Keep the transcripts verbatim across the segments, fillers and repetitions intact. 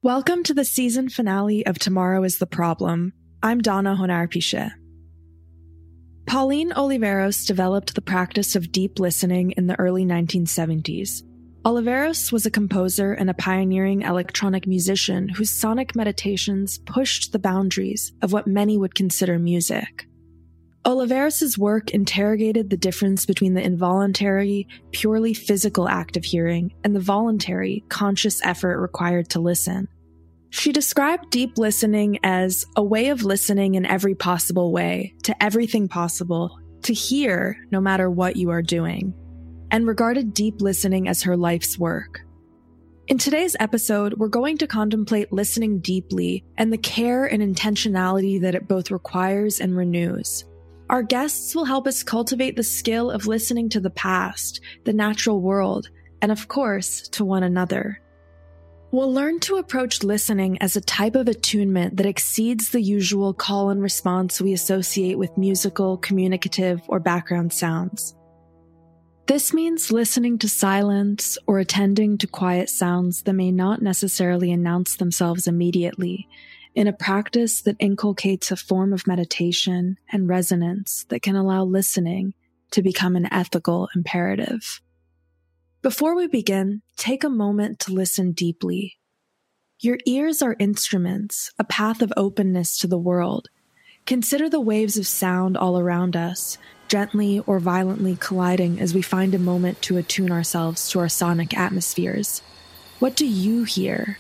Welcome to the season finale of Tomorrow is the Problem. I'm Donna Honar-Piché. Pauline Oliveros developed the practice of deep listening in the early nineteen seventies. Oliveros was a composer and a pioneering electronic musician whose sonic meditations pushed the boundaries of what many would consider music. Oliveros' work interrogated the difference between the involuntary, purely physical act of hearing and the voluntary, conscious effort required to listen. She described deep listening as a way of listening in every possible way, to everything possible, to hear no matter what you are doing, and regarded deep listening as her life's work. In today's episode, we're going to contemplate listening deeply and the care and intentionality that it both requires and renews. Our guests will help us cultivate the skill of listening to the past, the natural world, and of course, to one another. We'll learn to approach listening as a type of attunement that exceeds the usual call and response we associate with musical, communicative, or background sounds. This means listening to silence or attending to quiet sounds that may not necessarily announce themselves immediately, in a practice that inculcates a form of meditation and resonance that can allow listening to become an ethical imperative. Before we begin, take a moment to listen deeply. Your ears are instruments, a path of openness to the world. Consider the waves of sound all around us, gently or violently colliding as we find a moment to attune ourselves to our sonic atmospheres. What do you hear?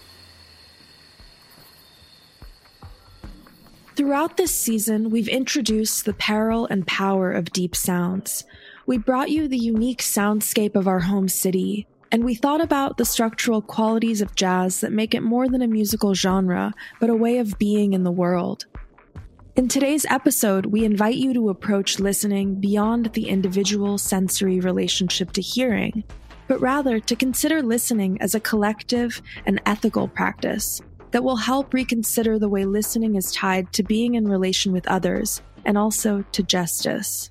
Throughout this season, we've introduced the peril and power of deep sounds. We brought you the unique soundscape of our home city, and we thought about the structural qualities of jazz that make it more than a musical genre, but a way of being in the world. In today's episode, we invite you to approach listening beyond the individual sensory relationship to hearing, but rather to consider listening as a collective and ethical practice that will help reconsider the way listening is tied to being in relation with others and also to justice.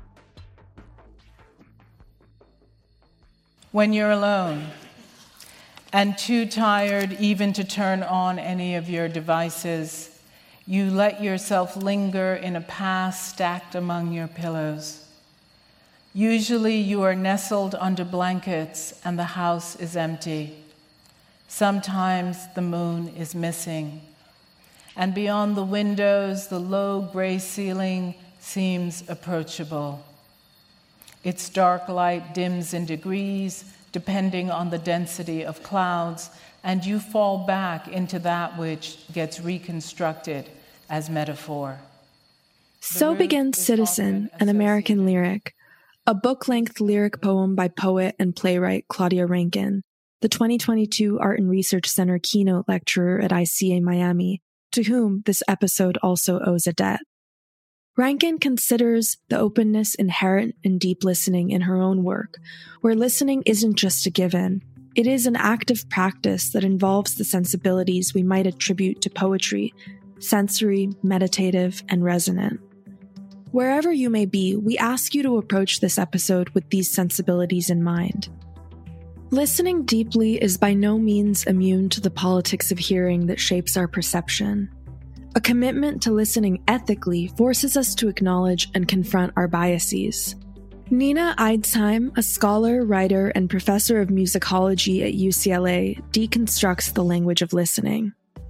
When you're alone and too tired even to turn on any of your devices, you let yourself linger in a past stacked among your pillows. Usually you are nestled under blankets and the house is empty. Sometimes the moon is missing, and beyond the windows, the low gray ceiling seems approachable. Its dark light dims in degrees, depending on the density of clouds, and you fall back into that which gets reconstructed as metaphor. So begins Citizen, an American lyric, a book-length lyric poem by poet and playwright Claudia Rankine, the twenty twenty-two Art and Research Center keynote lecturer at I C A Miami, to whom this episode also owes a debt. Rankine considers the openness inherent in deep listening in her own work, where listening isn't just a given. It is an active practice that involves the sensibilities we might attribute to poetry, sensory, meditative, and resonant. Wherever you may be, we ask you to approach this episode with these sensibilities in mind. Listening deeply is by no means immune to the politics of hearing that shapes our perception. A commitment to listening ethically forces us to acknowledge and confront our biases. Nina Eidsheim, a scholar, writer, and professor of musicology at U C L A, deconstructs the language of listening.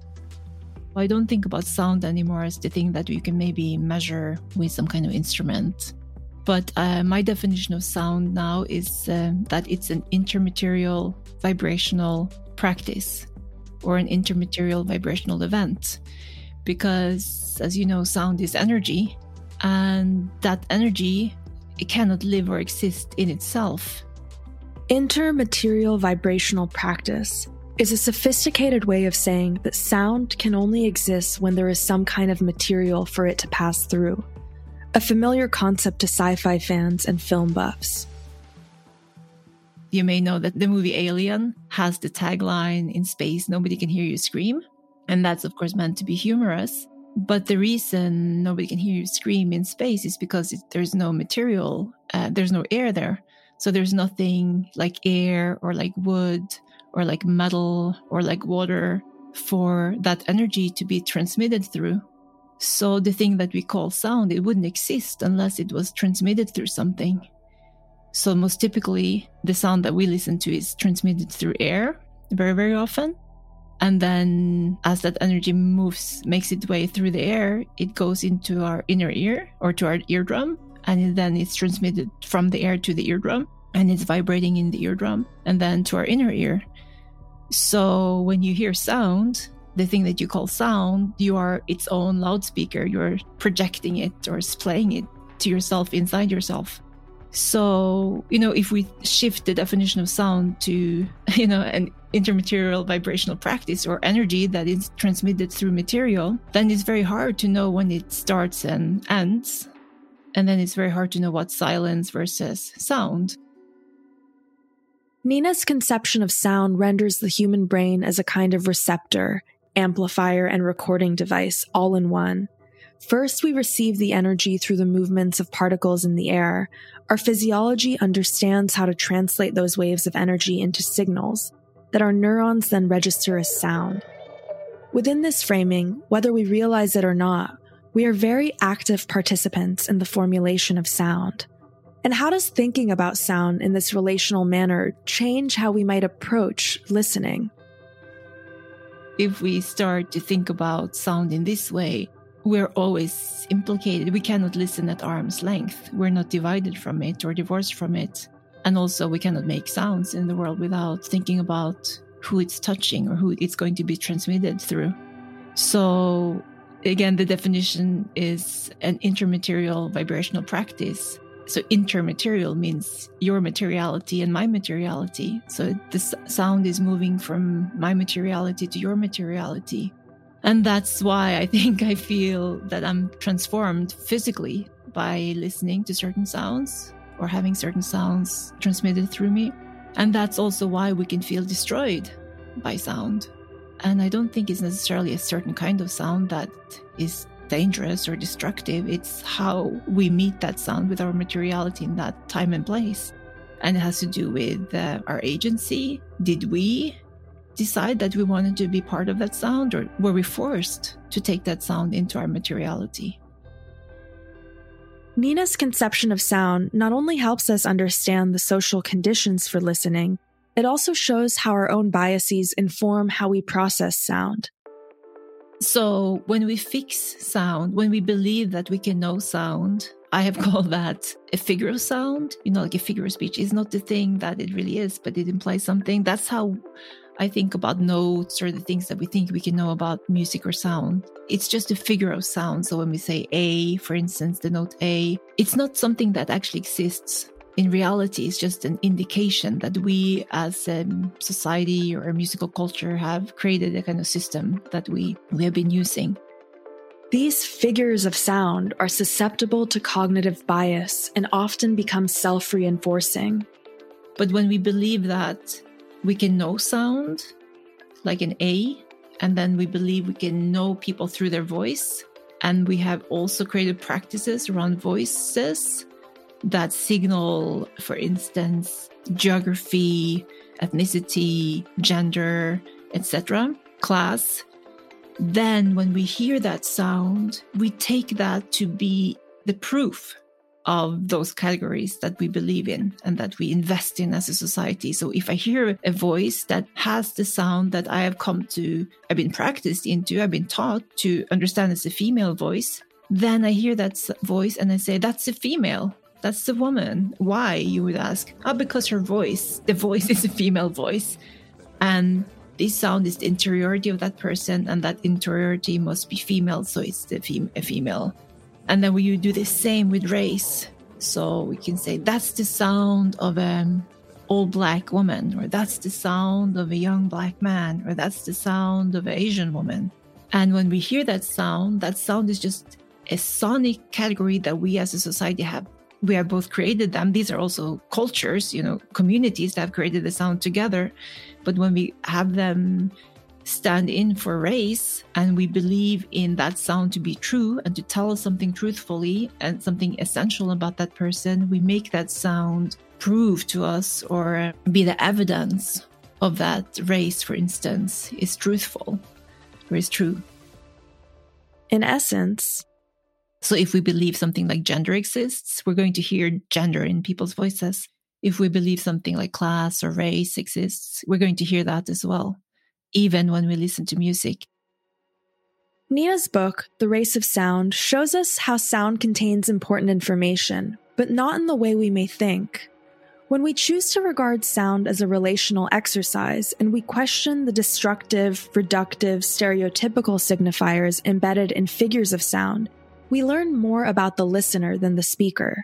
I don't think about sound anymore as the thing that you can maybe measure with some kind of instrument. But uh, my definition of sound now is uh, that it's an intermaterial vibrational practice or an intermaterial vibrational event. Because, as you know, sound is energy, and that energy, it cannot live or exist in itself. Intermaterial vibrational practice is a sophisticated way of saying that sound can only exist when there is some kind of material for it to pass through. A familiar concept to sci-fi fans and film buffs. You may know that the movie Alien has the tagline, "In space, nobody can hear you scream." And that's, of course, meant to be humorous. But the reason nobody can hear you scream in space is because it, there's no material, uh, there's no air there. So there's nothing like air or like wood or like metal or like water for that energy to be transmitted through. So the thing that we call sound, it wouldn't exist unless it was transmitted through something. So most typically, the sound that we listen to is transmitted through air very, very often. And then as that energy moves, makes its way through the air, it goes into our inner ear or to our eardrum. And then it's transmitted from the air to the eardrum. And it's vibrating in the eardrum and then to our inner ear. So when you hear sound, the thing that you call sound, you are its own loudspeaker. You're projecting it or playing it to yourself inside yourself. So, you know, if we shift the definition of sound to, you know, an intermaterial vibrational practice or energy that is transmitted through material, then it's very hard to know when it starts and ends. And then it's very hard to know what's silence versus sound. Nina's conception of sound renders the human brain as a kind of receptor, amplifier, and recording device all in one. First, we receive the energy through the movements of particles in the air. Our physiology understands how to translate those waves of energy into signals that our neurons then register as sound. Within this framing, whether we realize it or not, we are very active participants in the formulation of sound. And how does thinking about sound in this relational manner change how we might approach listening? If we start to think about sound in this way, we're always implicated. We cannot listen at arm's length. We're not divided from it or divorced from it. And also we cannot make sounds in the world without thinking about who it's touching or who it's going to be transmitted through. So again, the definition is an intermaterial vibrational practice. So intermaterial means your materiality and my materiality. So the sound is moving from my materiality to your materiality. And that's why I think I feel that I'm transformed physically by listening to certain sounds or having certain sounds transmitted through me. And that's also why we can feel destroyed by sound. And I don't think it's necessarily a certain kind of sound that is dangerous or destructive. It's how we meet that sound with our materiality in that time and place. And it has to do with uh, our agency. Did we decide that we wanted to be part of that sound, or were we forced to take that sound into our materiality? Nina's conception of sound not only helps us understand the social conditions for listening, it also shows how our own biases inform how we process sound. So when we fix sound, when we believe that we can know sound, I have called that a figure of sound. You know, like a figure of speech is not the thing that it really is, but it implies something. That's how I think about notes or the things that we think we can know about music or sound. It's just a figure of sound. So when we say A, for instance, the note A, it's not something that actually exists. In reality, it's just an indication that we as a society or a musical culture have created a kind of system that we, we have been using. These figures of sound are susceptible to cognitive bias and often become self-reinforcing. But when we believe that we can know sound, like an A, and then we believe we can know people through their voice, and we have also created practices around voices that signal, for instance, geography, ethnicity, gender, et cetera, class. Then when we hear that sound, we take that to be the proof of those categories that we believe in and that we invest in as a society. So if I hear a voice that has the sound that I have come to, I've been practiced into, I've been taught to understand as a female voice, then I hear that voice and I say, that's a female. That's the woman. Why, you would ask? Oh, because her voice, the voice is a female voice. And this sound is the interiority of that person, and that interiority must be female, so it's the fem- a female. And then we do the same with race. So we can say, that's the sound of an old black woman, or that's the sound of a young black man, or that's the sound of an Asian woman. And when we hear that sound, that sound is just a sonic category that we as a society have. We have both created them. These are also cultures, you know, communities that have created the sound together. But when we have them stand in for race and we believe in that sound to be true and to tell us something truthfully and something essential about that person, we make that sound prove to us or be the evidence of that race, for instance, is truthful. or is true. In essence, so if we believe something like gender exists, we're going to hear gender in people's voices. If we believe something like class or race exists, we're going to hear that as well, even when we listen to music. Nina's book, The Race of Sound, shows us how sound contains important information, but not in the way we may think. When we choose to regard sound as a relational exercise and we question the destructive, reductive, stereotypical signifiers embedded in figures of sound, we learn more about the listener than the speaker.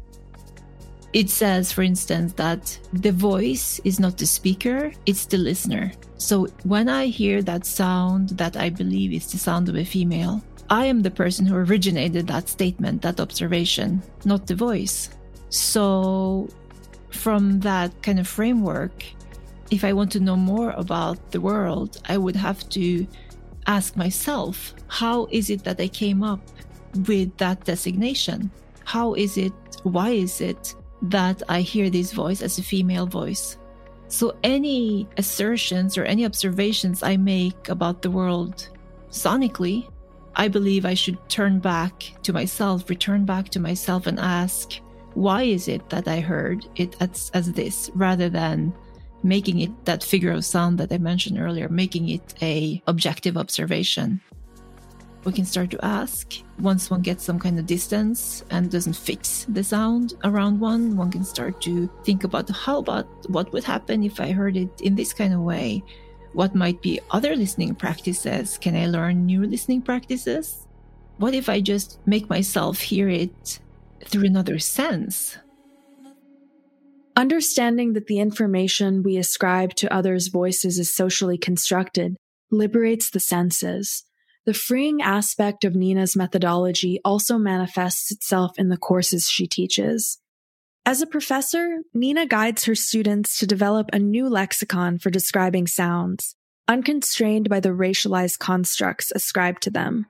It says, for instance, that the voice is not the speaker, it's the listener. So when I hear that sound that I believe is the sound of a female, I am the person who originated that statement, that observation, not the voice. So from that kind of framework, if I want to know more about the world, I would have to ask myself, how is it that I came up with that designation? How is it, why is it that I hear this voice as a female voice? So any assertions or any observations I make about the world sonically, I believe I should turn back to myself, return back to myself and ask, why is it that I heard it as, as this, rather than making it that figure of sound that I mentioned earlier, making it a objective observation. We can start to ask, once one gets some kind of distance and doesn't fix the sound around one, one can start to think about, how about what would happen if I heard it in this kind of way? What might be other listening practices? Can I learn new listening practices? What if I just make myself hear it through another sense? Understanding that the information we ascribe to others' voices is socially constructed liberates the senses. The freeing aspect of Nina's methodology also manifests itself in the courses she teaches. As a professor, Nina guides her students to develop a new lexicon for describing sounds, unconstrained by the racialized constructs ascribed to them.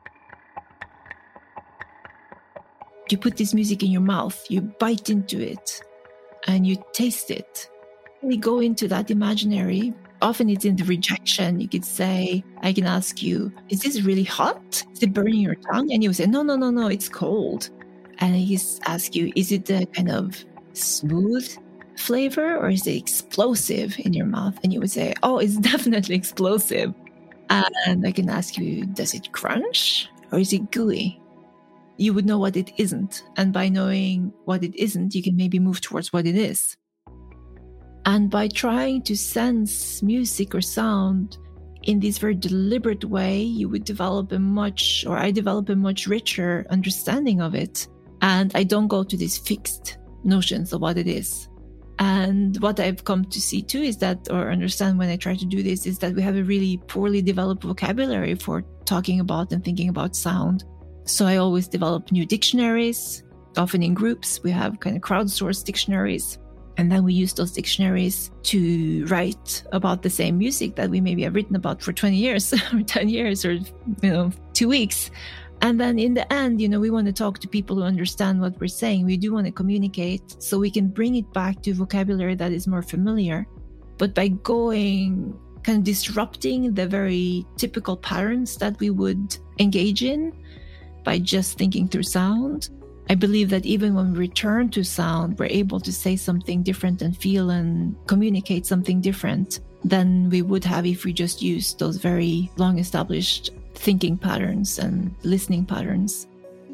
You put this music in your mouth, you bite into it, and you taste it. We go into that imaginary. Often it's in the rejection. You could say, I can ask you, is this really hot? Is it burning your tongue? And you would say, no, no, no, no, it's cold. And I ask you, is it a kind of smooth flavor or is it explosive in your mouth? And you would say, oh, it's definitely explosive. And I can ask you, does it crunch or is it gooey? You would know what it isn't. And by knowing what it isn't, you can maybe move towards what it is. And by trying to sense music or sound in this very deliberate way, you would develop a much, or I develop a much richer understanding of it. And I don't go to these fixed notions of what it is. And what I've come to see too is that, or understand when I try to do this, is that we have a really poorly developed vocabulary for talking about and thinking about sound. So I always develop new dictionaries, often in groups. We have kind of crowdsourced dictionaries. And then we use those dictionaries to write about the same music that we maybe have written about for twenty years or ten years or, you know, two weeks. And then in the end, you know, we want to talk to people who understand what we're saying. We do want to communicate so we can bring it back to vocabulary that is more familiar. But by going, kind of disrupting the very typical patterns that we would engage in by just thinking through sound, I believe that even when we return to sound, we're able to say something different and feel and communicate something different than we would have if we just used those very long established thinking patterns and listening patterns.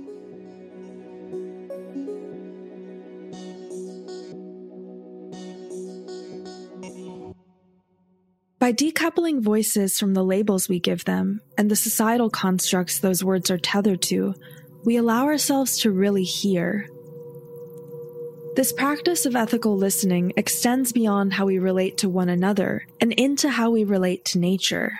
By decoupling voices from the labels we give them and the societal constructs those words are tethered to, we allow ourselves to really hear. This practice of ethical listening extends beyond how we relate to one another and into how we relate to nature.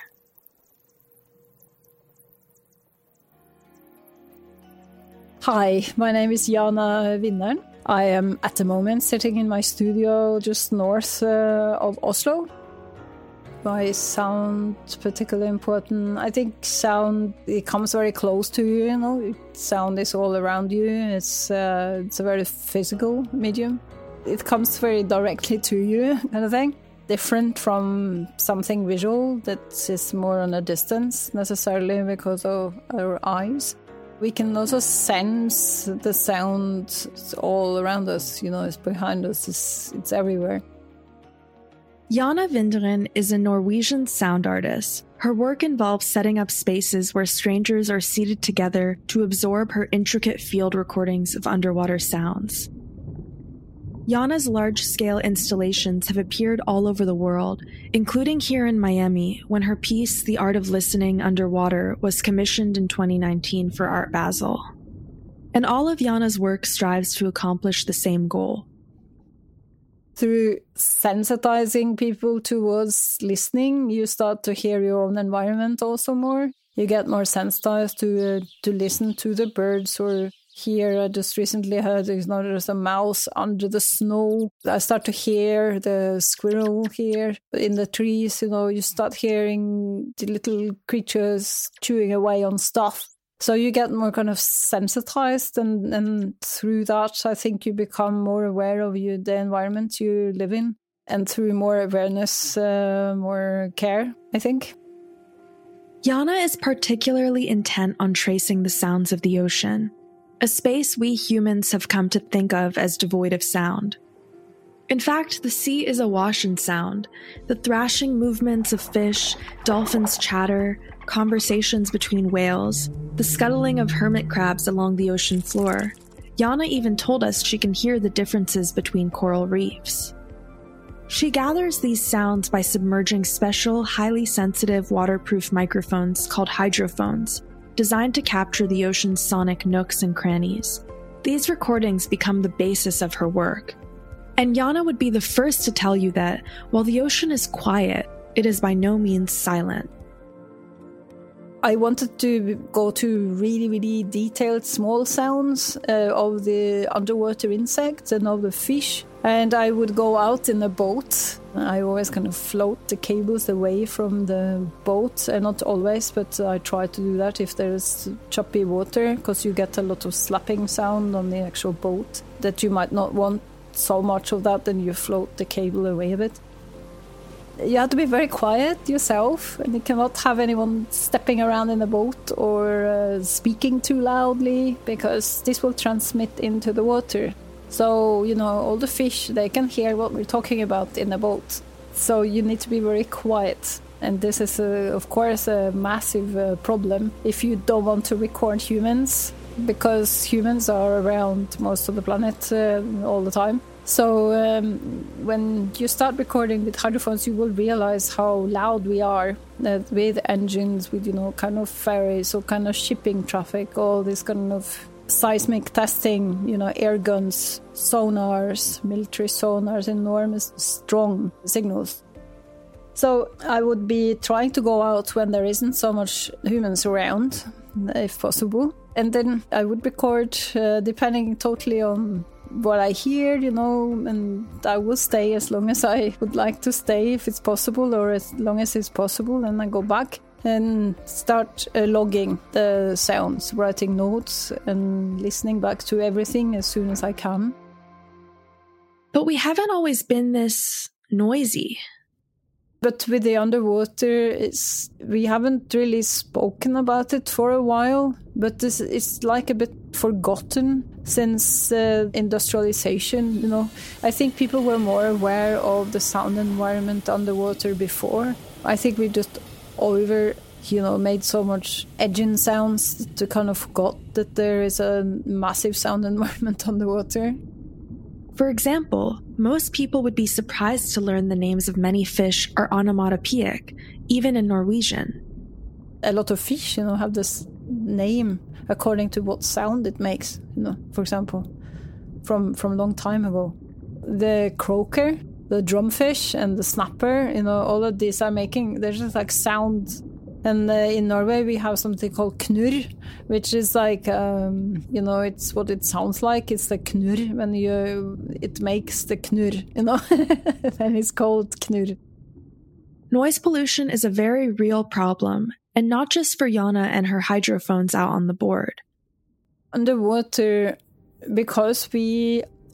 Hi, my name is Jana Vinneren. I am at the moment sitting in my studio just north uh, of Oslo. Why is sound particularly important? I think sound, it comes very close to you, you know. Sound is all around you. It's, uh, it's a very physical medium. It comes very directly to you, kind of thing. different from something visual that is more on a distance necessarily because of our eyes. We can also sense the sound all around us, you know, it's behind us, it's, it's everywhere. Janne Vinderen is a Norwegian sound artist. Her work involves setting up spaces where strangers are seated together to absorb her intricate field recordings of underwater sounds. Janne's large-scale installations have appeared all over the world, including here in Miami, when her piece, The Art of Listening Underwater, was commissioned in twenty nineteen for Art Basel. And all of Janne's work strives to accomplish the same goal. Through sensitizing people towards listening, you start to hear your own environment also more. You get more sensitized to uh, to listen to the birds or hear. I just recently heard you know, there's a mouse under the snow. I start to hear the squirrel here in the trees. You know, you start hearing the little creatures chewing away on stuff. So you get more kind of sensitized, and, and through that, I think you become more aware of you, the environment you live in. And through more awareness, uh, more care, I think. Janne is particularly intent on tracing the sounds of the ocean, a space we humans have come to think of as devoid of sound. In fact, the sea is awash in sound. The thrashing movements of fish, dolphins' chatter, conversations between whales, the scuttling of hermit crabs along the ocean floor. Janne even told us she can hear the differences between coral reefs. She gathers these sounds by submerging special, highly sensitive, waterproof microphones called hydrophones, designed to capture the ocean's sonic nooks and crannies. These recordings become the basis of her work. And Janne would be the first to tell you that, while the ocean is quiet, it is by no means silent. I wanted to go to really, really detailed small sounds uh, of the underwater insects and of the fish. And I would go out in a boat. I always kind of float the cables away from the boat. And not always, but I try to do that if there's choppy water, because you get a lot of slapping sound on the actual boat that you might not want so much of that, and you float the cable away a bit. You have to be very quiet yourself, and you cannot have anyone stepping around in the boat or uh, speaking too loudly, because this will transmit into the water. So, you know, all the fish, they can hear what we're talking about in the boat. So you need to be very quiet. And this is, a, of course, a massive uh, problem if you don't want to record humans, because humans are around most of the planet uh, all the time. So um, when you start recording with hydrophones, you will realize how loud we are uh, with engines, with, you know, kind of ferries or kind of shipping traffic, all this kind of seismic testing, you know, air guns, sonars, military sonars, enormous, strong signals. So I would be trying to go out when there isn't so much humans around, if possible. And then I would record, uh, depending totally on what I hear, you know, and I will stay as long as I would like to stay, if it's possible, or as long as it's possible, and I go back and start uh, logging the sounds, writing notes and listening back to everything as soon as I can. But we haven't always been this noisy. But with the underwater, it's, we haven't really spoken about it for a while, but this, it's like a bit forgotten since uh, industrialization, you know. I think people were more aware of the sound environment underwater before. I think we just over, you know, made so much engine sounds to kind of forgot that there is a massive sound environment underwater. For example, most people would be surprised to learn the names of many fish are onomatopoeic, even in Norwegian. A lot of fish, you know, have this name according to what sound it makes, you know, for example, from, from a long time ago. The croaker, the drumfish, and the snapper, you know, all of these are making, they're just like sound. And uh, in Norway, we have something called knurr, which is like, um, you know, it's what it sounds like. It's the knurr when you, it makes the knurr, you know, and it's called knurr. Noise pollution is a very real problem, and not just for Janne and her hydrophones out on the board. Underwater, because we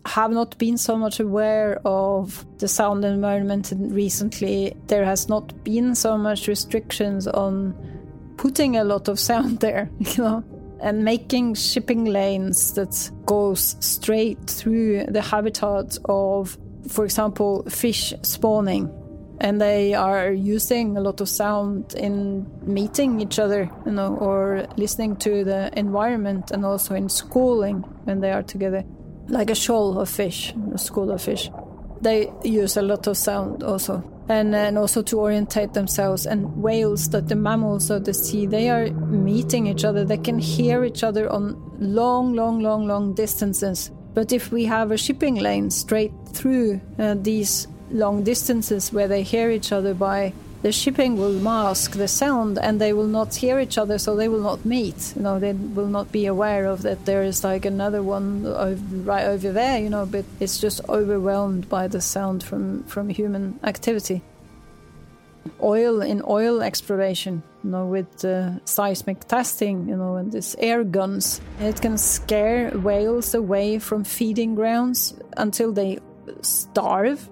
have not been so much aware of the sound environment recently. There has not been so much restrictions on putting a lot of sound there, you know, and making shipping lanes that goes straight through the habitat of, for example, fish spawning. And they are using a lot of sound in meeting each other, you know, or listening to the environment, and also in schooling when they are together. Like a shoal of fish, a school of fish. They use a lot of sound also. And, and also to orientate themselves. And whales, that the mammals of the sea, they are meeting each other. They can hear each other on long, long, long, long distances. But if we have a shipping lane straight through uh, these long distances where they hear each other by, the shipping will mask the sound and they will not hear each other, so they will not meet. You know, they will not be aware of that there is like another one over, right over there, you know, but it's just overwhelmed by the sound from, from human activity. Oil in oil exploration, you know, with uh, seismic testing, you know, and these air guns, it can scare whales away from feeding grounds until they starve.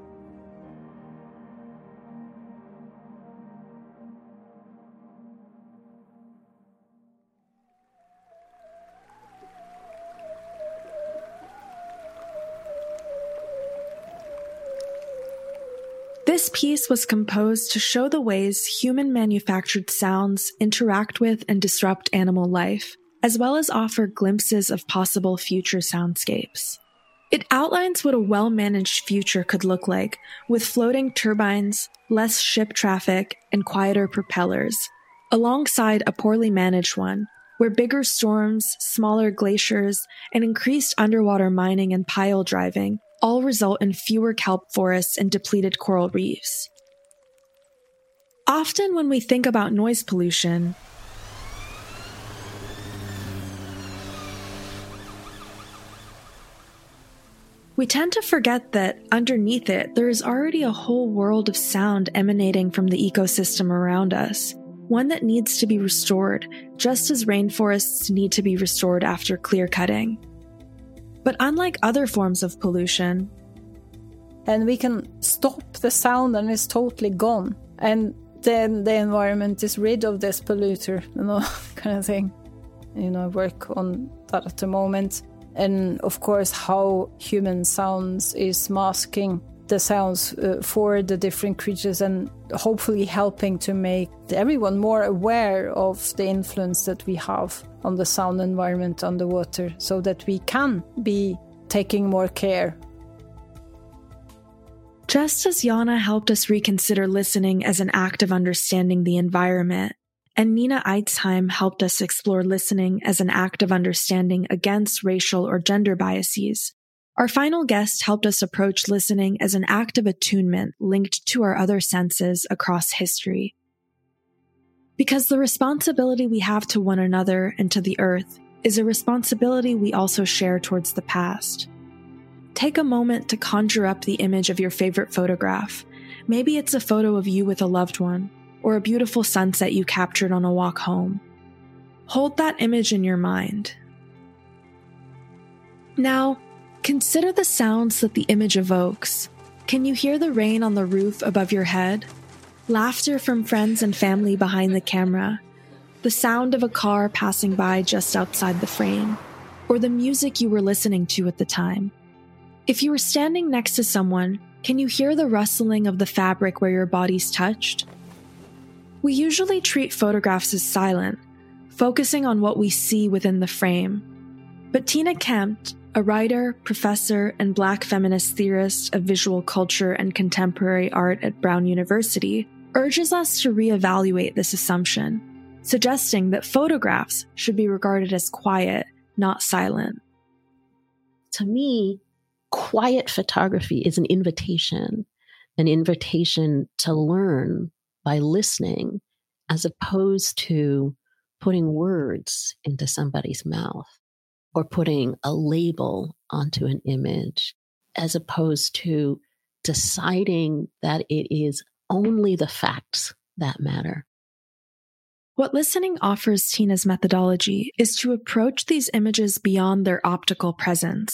This piece was composed to show the ways human-manufactured sounds interact with and disrupt animal life, as well as offer glimpses of possible future soundscapes. It outlines what a well-managed future could look like, with floating turbines, less ship traffic, and quieter propellers, alongside a poorly managed one, where bigger storms, smaller glaciers, and increased underwater mining and pile driving all result in fewer kelp forests and depleted coral reefs. Often when we think about noise pollution, we tend to forget that underneath it, there is already a whole world of sound emanating from the ecosystem around us, one that needs to be restored, just as rainforests need to be restored after clear cutting. But unlike other forms of pollution, and we can stop the sound and it's totally gone, and then the environment is rid of this polluter, you know, kind of thing. You know, I work on that at the moment. And of course, how human sounds is masking the sounds uh, for the different creatures, and hopefully helping to make everyone more aware of the influence that we have on the sound environment underwater, so that we can be taking more care. Just as Jana helped us reconsider listening as an act of understanding the environment, and Nina Eitzheim helped us explore listening as an act of understanding against racial or gender biases, our final guest helped us approach listening as an act of attunement linked to our other senses across history. Because the responsibility we have to one another and to the earth is a responsibility we also share towards the past. Take a moment to conjure up the image of your favorite photograph. Maybe it's a photo of you with a loved one, or a beautiful sunset you captured on a walk home. Hold that image in your mind. Now, consider the sounds that the image evokes. Can you hear the rain on the roof above your head? Laughter from friends and family behind the camera? The sound of a car passing by just outside the frame? Or the music you were listening to at the time? If you were standing next to someone, can you hear the rustling of the fabric where your bodies touched? We usually treat photographs as silent, focusing on what we see within the frame. But Tina Kempt, a writer, professor, and Black feminist theorist of visual culture and contemporary art at Brown University, urges us to reevaluate this assumption, suggesting that photographs should be regarded as quiet, not silent. To me, quiet photography is an invitation, an invitation to learn by listening, as opposed to putting words into somebody's mouth or putting a label onto an image, as opposed to deciding that it is only the facts that matter. What listening offers Tina's methodology is to approach these images beyond their optical presence,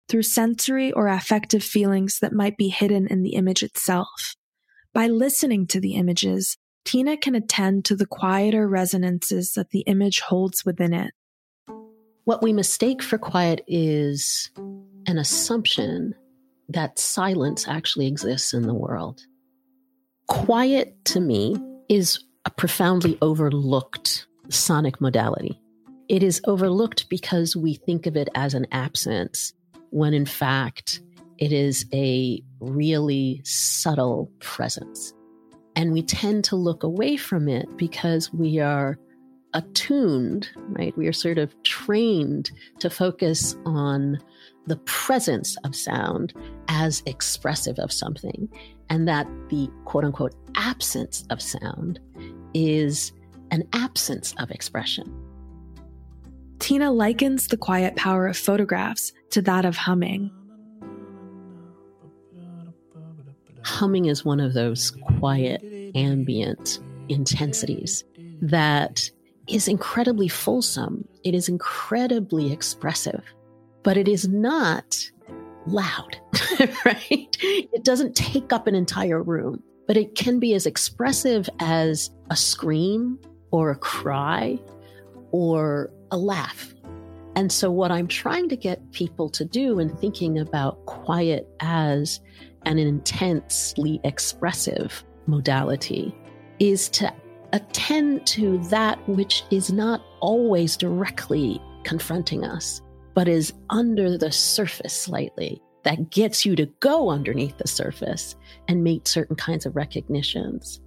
through sensory or affective feelings that might be hidden in the image itself. By listening to the images, Tina can attend to the quieter resonances that the image holds within it. What we mistake for quiet is an assumption that silence actually exists in the world. Quiet, to me, is a profoundly overlooked sonic modality. It is overlooked because we think of it as an absence, when in fact, it is a really subtle presence. And we tend to look away from it because we are attuned, right? We are sort of trained to focus on the presence of sound as expressive of something, and that the quote unquote absence of sound is an absence of expression. Tina likens the quiet power of photographs to that of humming. Humming is one of those quiet, ambient intensities that is incredibly fulsome. It is incredibly expressive, but it is not loud, right? It doesn't take up an entire room, but it can be as expressive as a scream or a cry or a laugh. And so what I'm trying to get people to do in thinking about quiet as an intensely expressive modality is to attend to that which is not always directly confronting us, but is under the surface slightly, that gets you to go underneath the surface and make certain kinds of recognitions.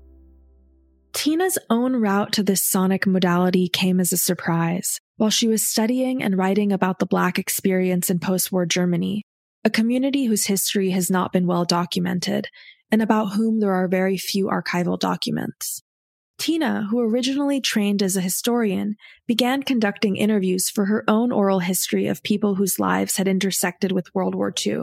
Tina's own route to this sonic modality came as a surprise while she was studying and writing about the Black experience in post-war Germany, a community whose history has not been well documented and about whom there are very few archival documents. Tina, who originally trained as a historian, began conducting interviews for her own oral history of people whose lives had intersected with World War Two.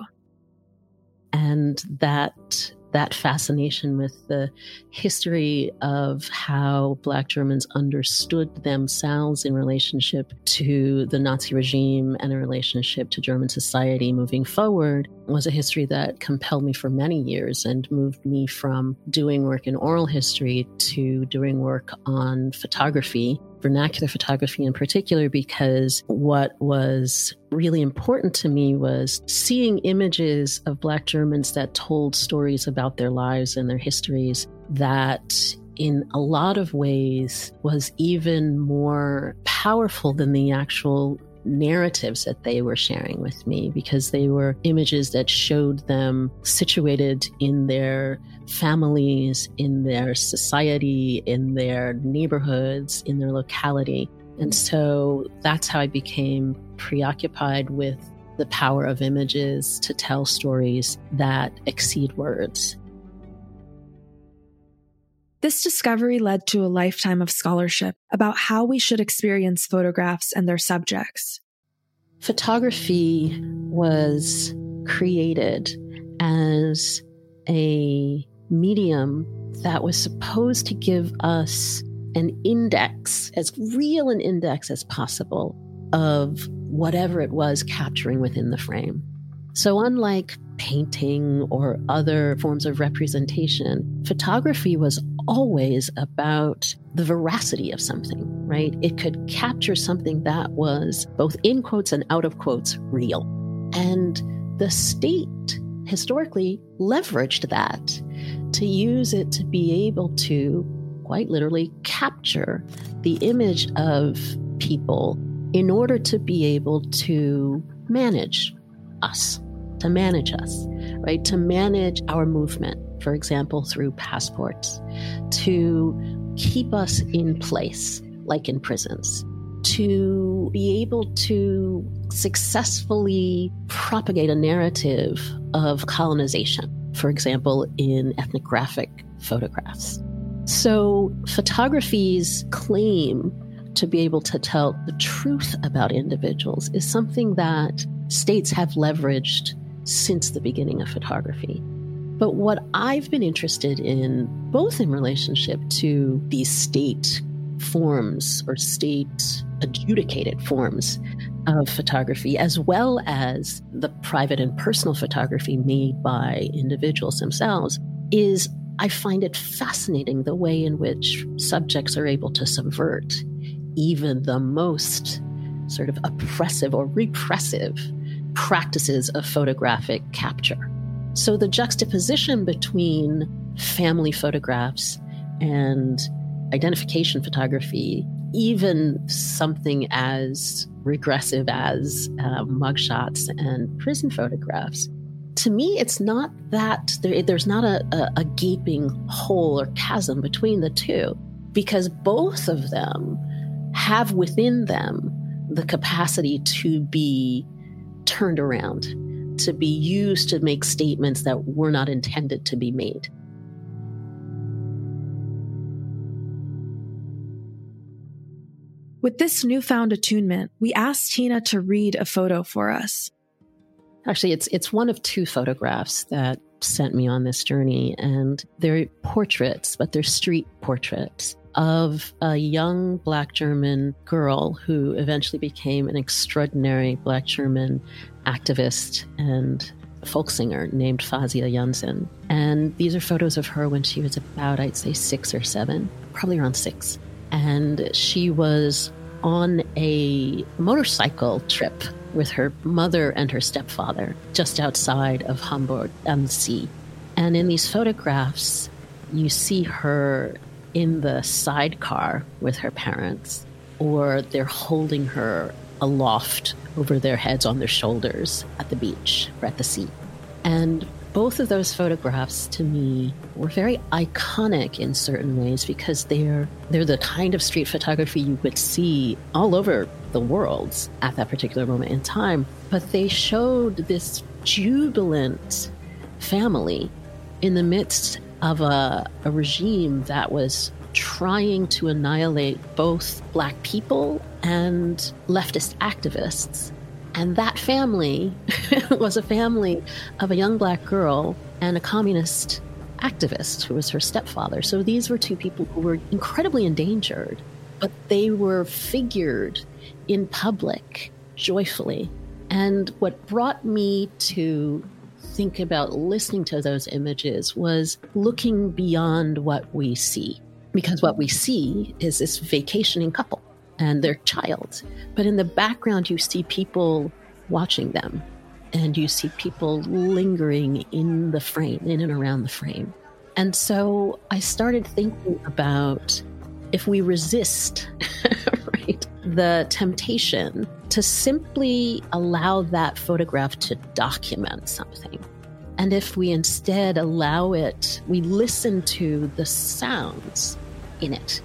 And that that fascination with the history of how Black Germans understood themselves in relationship to the Nazi regime and in relationship to German society moving forward was a history that compelled me for many years and moved me from doing work in oral history to doing work on photography, vernacular photography in particular, because what was really important to me was seeing images of Black Germans that told stories about their lives and their histories that in a lot of ways was even more powerful than the actual narratives that they were sharing with me, because they were images that showed them situated in their families, in their society, in their neighborhoods, in their locality. And so that's how I became preoccupied with the power of images to tell stories that exceed words. This discovery led to a lifetime of scholarship about how we should experience photographs and their subjects. Photography was created as a medium that was supposed to give us an index, as real an index as possible, of whatever it was capturing within the frame. So unlike painting or other forms of representation, photography was always about the veracity of something, right? It could capture something that was both in quotes and out of quotes real. And the state historically leveraged that to use it to be able to quite literally capture the image of people in order to be able to manage us, to manage us, right? To manage our movement, for example, through passports, to keep us in place, like in prisons, to be able to successfully propagate a narrative of colonization, for example, in ethnographic photographs. So photography's claim to be able to tell the truth about individuals is something that states have leveraged since the beginning of photography. But what I've been interested in, both in relationship to these state forms or state adjudicated forms of photography, as well as the private and personal photography made by individuals themselves, is I find it fascinating the way in which subjects are able to subvert even the most sort of oppressive or repressive practices of photographic capture. So the juxtaposition between family photographs and identification photography, even something as regressive as uh, mugshots and prison photographs, to me, it's not that there, there's not a, a, a gaping hole or chasm between the two, because both of them have within them the capacity to be turned around, to be used to make statements that were not intended to be made. With this newfound attunement, we asked Tina to read a photo for us. Actually, it's it's one of two photographs that sent me on this journey, and they're portraits, but they're street portraits of a young Black German girl who eventually became an extraordinary Black German activist and folk singer named Fazia Jansen. And these are photos of her when she was about, I'd say, six or seven, probably around six. And she was on a motorcycle trip with her mother and her stepfather just outside of Hamburg am See. And in these photographs, you see her in the sidecar with her parents, or they're holding her aloft over their heads on their shoulders at the beach or at the sea. And both of those photographs to me were very iconic in certain ways, because they're they're the kind of street photography you would see all over the world at that particular moment in time. But they showed this jubilant family in the midst of a, a regime that was trying to annihilate both Black people and leftist activists. And that family was a family of a young Black girl and a communist activist who was her stepfather. So these were two people who were incredibly endangered, but they were figured in public joyfully. And what brought me to think about listening to those images was looking beyond what we see. Because what we see is this vacationing couple and their child. But in the background, you see people watching them, and you see people lingering in the frame, in and around the frame. And so I started thinking about, if we resist right, the temptation to simply allow that photograph to document something, and if we instead allow it, we listen to the sounds in it.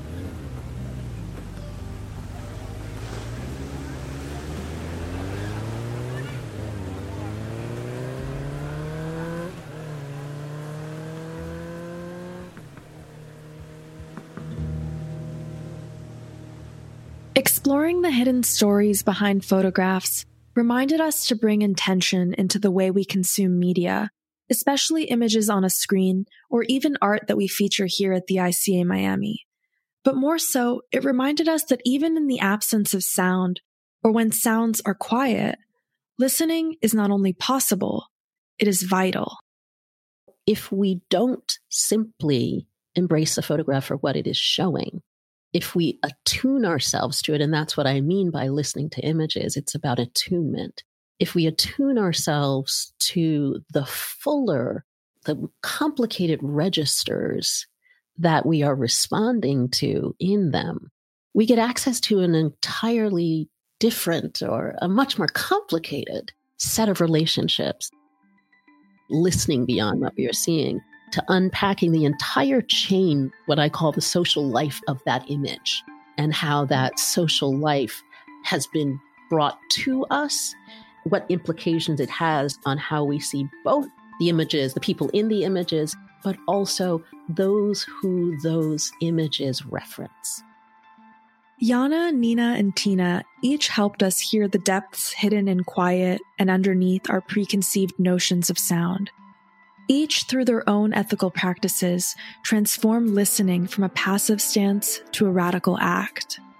Exploring the hidden stories behind photographs reminded us to bring intention into the way we consume media, especially images on a screen or even art that we feature here at the I C A Miami. But more so, it reminded us that even in the absence of sound, or when sounds are quiet, listening is not only possible, it is vital. If we don't simply embrace a photograph for what it is showing, if we attune ourselves to it, and that's what I mean by listening to images, it's about attunement. If we attune ourselves to the fuller, the complicated registers that we are responding to in them, we get access to an entirely different or a much more complicated set of relationships. Listening beyond what we are seeing, to unpacking the entire chain, what I call the social life of that image, and how that social life has been brought to us, what implications it has on how we see both the images, the people in the images, but also those who those images reference. Yana, Nina, and Tina each helped us hear the depths hidden in quiet and underneath our preconceived notions of sound. Each, through their own ethical practices, transformed listening from a passive stance to a radical act.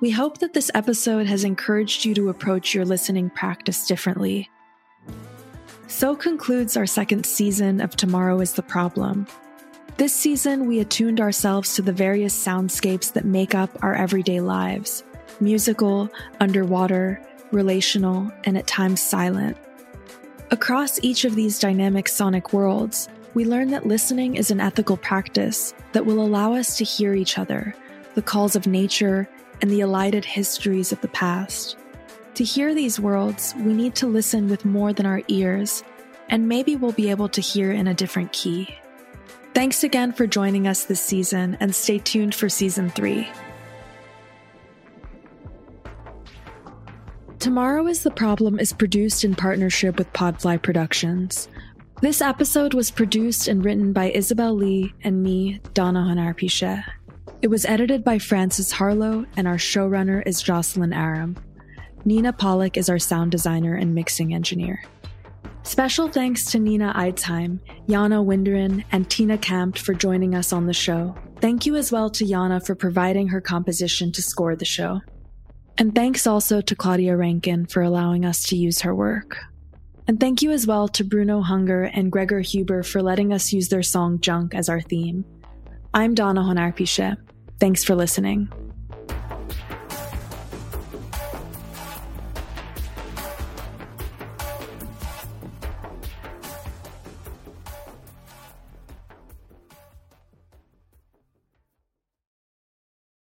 We hope that this episode has encouraged you to approach your listening practice differently. So concludes our second season of Tomorrow is the Problem. This season, we attuned ourselves to the various soundscapes that make up our everyday lives: musical, underwater, relational, and at times silent. Across each of these dynamic sonic worlds, we learn that listening is an ethical practice that will allow us to hear each other, the calls of nature, and the elided histories of the past. To hear these worlds, we need to listen with more than our ears, and maybe we'll be able to hear in a different key. Thanks again for joining us this season, and stay tuned for season three. Tomorrow is the Problem is produced in partnership with Podfly Productions. This episode was produced and written by Isabel Lee and me, Donna Honar-Piché. It was edited by Francis Harlow, and our showrunner is Jocelyn Aram. Nina Pollock is our sound designer and mixing engineer. Special thanks to Nina Eidsheim, Jana Winderin, and Tina Kampt for joining us on the show. Thank you as well to Jana for providing her composition to score the show. And thanks also to Claudia Rankin for allowing us to use her work. And thank you as well to Bruno Hunger and Gregor Huber for letting us use their song Junk as our theme. I'm Donna Honar-Piché. Thanks for listening.